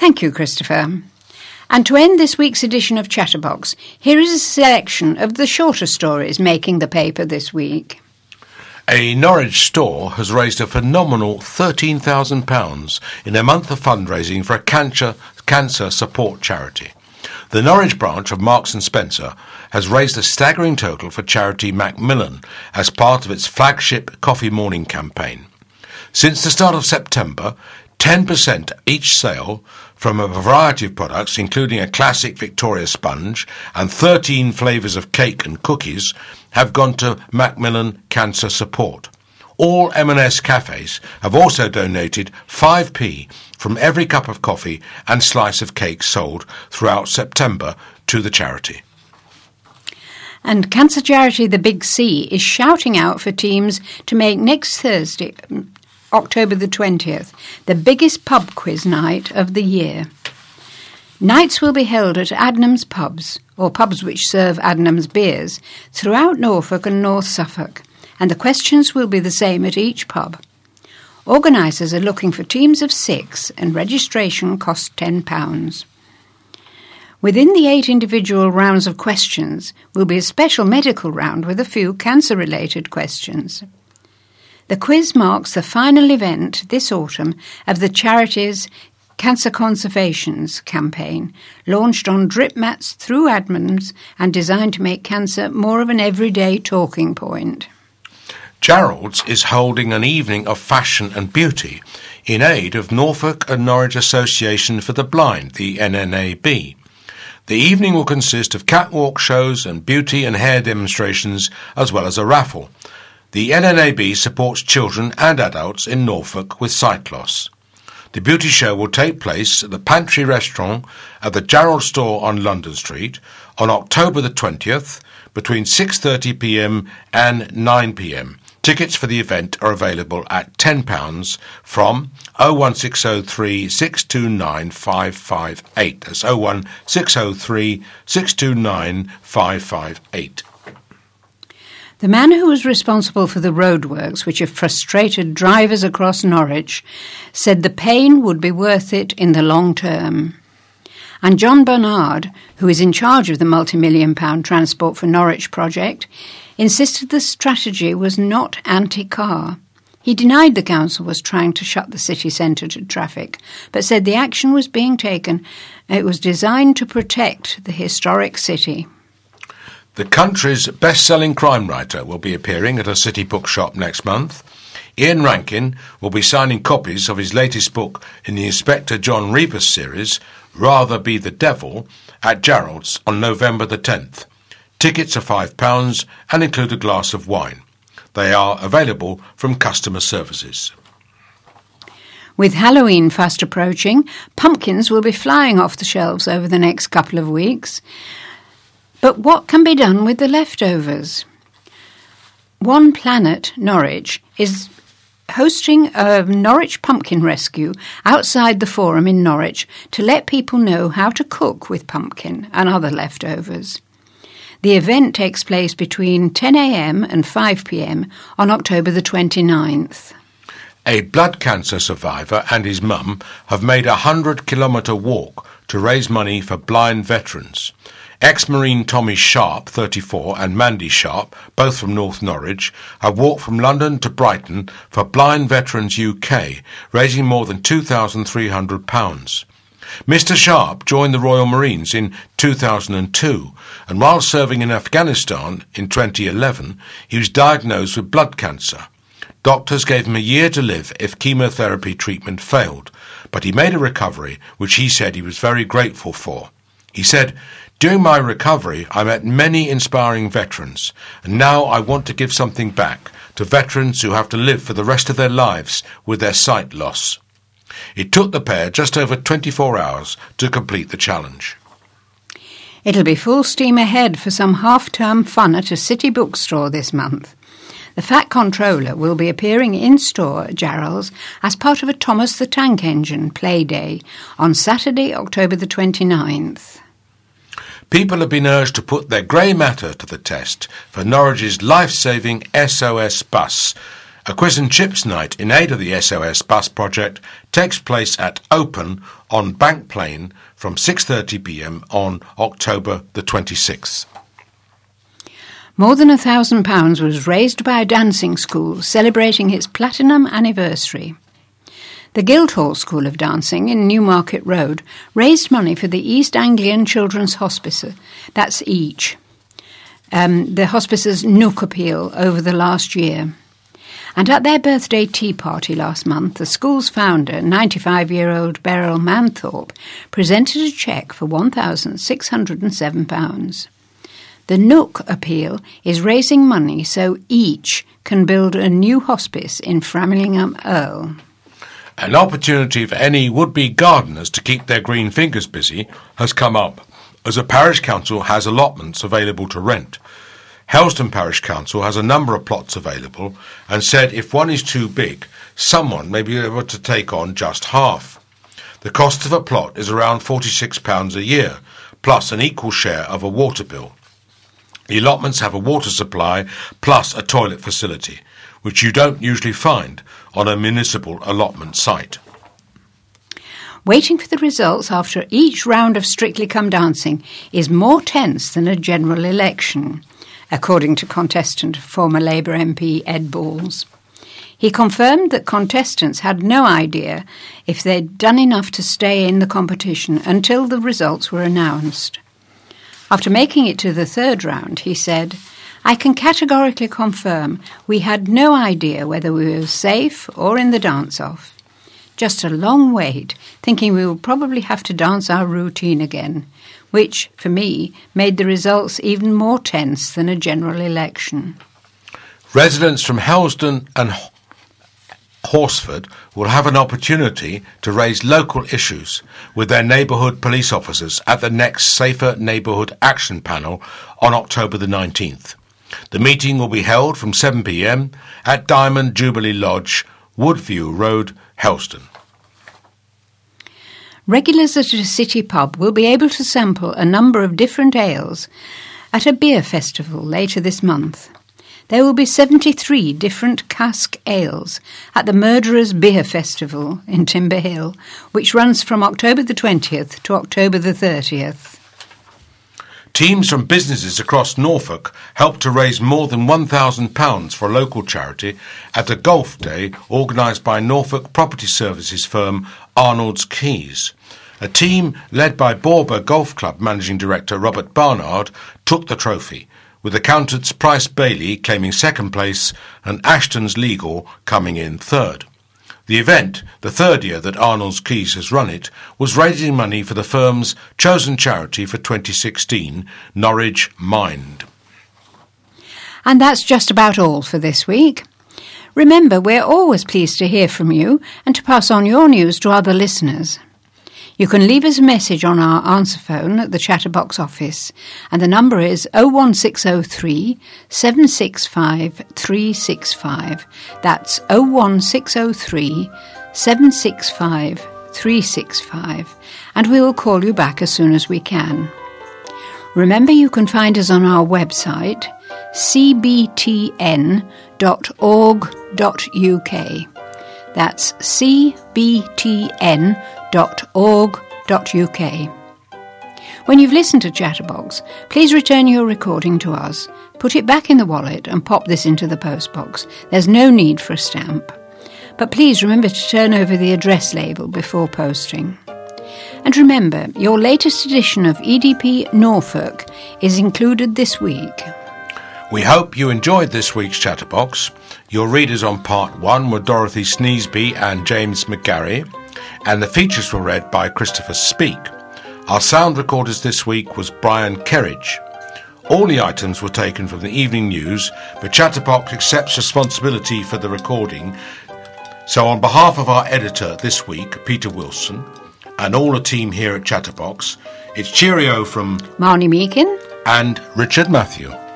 Thank you, Christopher. And to end this week's edition of Chatterbox, here is a selection of the shorter stories making the paper this week. A Norwich store has raised a phenomenal £13,000 in a month of fundraising for a cancer support charity. The Norwich branch of Marks & Spencer has raised a staggering total for charity Macmillan as part of its flagship Coffee Morning campaign. Since the start of September, 10% each sale from a variety of products, including a classic Victoria sponge and 13 flavours of cake and cookies, have gone to Macmillan Cancer Support. All M&S cafes have also donated 5p from every cup of coffee and slice of cake sold throughout September to the charity. And cancer charity The Big C is shouting out for teams to make next Thursday, October the 20th, the biggest pub quiz night of the year. Nights will be held at Adnams pubs, or pubs which serve Adnams beers, throughout Norfolk and North Suffolk, and the questions will be the same at each pub. Organisers are looking for teams of 6, and registration costs £10. Within the 8 individual rounds of questions will be a special medical round with a few cancer-related questions. The quiz marks the final event this autumn of the charity's Cancer Conservations campaign, launched on drip mats through Adnams and designed to make cancer more of an everyday talking point. Jarrold's is holding an evening of fashion and beauty in aid of Norfolk and Norwich Association for the Blind, the NNAB. The evening will consist of catwalk shows and beauty and hair demonstrations, as well as a raffle. The NNAB supports children and adults in Norfolk with sight loss. The beauty show will take place at the Pantry Restaurant at the Jarrold store on London Street on October the 20th between 6:30pm and 9pm. Tickets for the event are available at £10 from 01603 629 558. That's 01603 629 558. The man who was responsible for the roadworks which have frustrated drivers across Norwich said the pain would be worth it in the long term. And John Bernard, who is in charge of the multi-million-pound Transport for Norwich project, insisted the strategy was not anti-car. He denied the council was trying to shut the city centre to traffic, but said the action was being taken and it was designed to protect the historic city. The country's best-selling crime writer will be appearing at a city bookshop next month. Ian Rankin will be signing copies of his latest book in the Inspector John Rebus series, Rather Be the Devil, at Jarrold's on November the 10th. Tickets are £5 and include a glass of wine. They are available from customer services. With Halloween fast approaching, pumpkins will be flying off the shelves over the next couple of weeks. But what can be done with the leftovers? One Planet Norwich is hosting a Norwich pumpkin rescue outside the Forum in Norwich to let people know how to cook with pumpkin and other leftovers. The event takes place between 10am and 5pm on October the 29th. A blood cancer survivor and his mum have made a 100-kilometre walk to raise money for blind veterans. Ex-Marine Tommy Sharp, 34, and Mandy Sharp, both from North Norwich, have walked from London to Brighton for Blind Veterans UK, raising more than £2,300. Mr. Sharp joined the Royal Marines in 2002, and while serving in Afghanistan in 2011, he was diagnosed with blood cancer. Doctors gave him a year to live if chemotherapy treatment failed, but he made a recovery, which he said he was very grateful for. He said, "During my recovery, I met many inspiring veterans, and now I want to give something back to veterans who have to live for the rest of their lives with their sight loss." It took the pair just over 24 hours to complete the challenge. It'll be full steam ahead for some half-term fun at a city bookstore this month. The Fat Controller will be appearing in-store at Jarrold's as part of a Thomas the Tank Engine play day on Saturday, October the 29th. People have been urged to put their grey matter to the test for Norwich's life-saving SOS bus A quiz and chips night in aid of the SOS Bus project takes place at Open on Bank Plain from 6:30 p.m. on October the 26th. More than £1,000 was raised by a dancing school celebrating its platinum anniversary. The Guildhall School of Dancing in Newmarket Road raised money for the East Anglian Children's Hospice, that's EACH, the hospice's Nook appeal over the last year. And at their birthday tea party last month, the school's founder, 95-year-old Beryl Manthorpe, presented a cheque for £1,607. The Nook appeal is raising money so EACH can build a new hospice in Framlingham Earl. An opportunity for any would-be gardeners to keep their green fingers busy has come up, as a parish council has allotments available to rent. Helston Parish Council has a number of plots available and said if one is too big, someone may be able to take on just half. The cost of a plot is around £46 a year, plus an equal share of a water bill. The allotments have a water supply plus a toilet facility, which you don't usually find on a municipal allotment site. Waiting for the results after each round of Strictly Come Dancing is more tense than a general election, according to contestant former Labour MP Ed Balls. He confirmed that contestants had no idea if they'd done enough to stay in the competition until the results were announced. After making it to the third round, he said, "I can categorically confirm we had no idea whether we were safe or in the dance-off. Just a long wait, thinking we would probably have to dance our routine again, which, for me, made the results even more tense than a general election." Residents from Helston and Horsford will have an opportunity to raise local issues with their neighbourhood police officers at the next Safer Neighbourhood Action Panel on October the 19th. The meeting will be held from 7 p.m. at Diamond Jubilee Lodge, Woodview Road, Helston. Regulars at a city pub will be able to sample a number of different ales at a beer festival later this month. There will be 73 different cask ales at the Murderers Beer Festival in Timber Hill, which runs from October the 20th to October the 30th. Teams from businesses across Norfolk helped to raise more than £1,000 for a local charity at a golf day organised by Norfolk property services firm Arnold's Keys. A team led by Borber Golf Club Managing Director Robert Barnard took the trophy, with accountants Price Bailey claiming second place and Ashton's Legal coming in third. The event, the third year that Arnold's Keys has run it, was raising money for the firm's chosen charity for 2016, Norwich Mind. And that's just about all for this week. Remember, we're always pleased to hear from you and to pass on your news to other listeners. You can leave us a message on our answer phone at the Chatterbox office, and the number is 01603 765 365. That's 01603 765 365, and we will call you back as soon as we can. Remember, you can find us on our website, cbtn.org.uk. That's cbtn.org.uk. When you've listened to Chatterbox, please return your recording to us, put it back in the wallet and pop this into the postbox. There's no need for a stamp. But please remember to turn over the address label before posting. And remember, your latest edition of EDP Norfolk is included this week. We hope you enjoyed this week's Chatterbox. Your readers on Part 1 were Dorothy Sneesby and James McGarry, and the features were read by Christopher Speak. Our sound recorders this week was Brian Kerridge. All the items were taken from the evening news, but Chatterbox accepts responsibility for the recording. So on behalf of our editor this week, Peter Wilson, and all the team here at Chatterbox, it's cheerio from Marnie Meakin and Richard Matthew.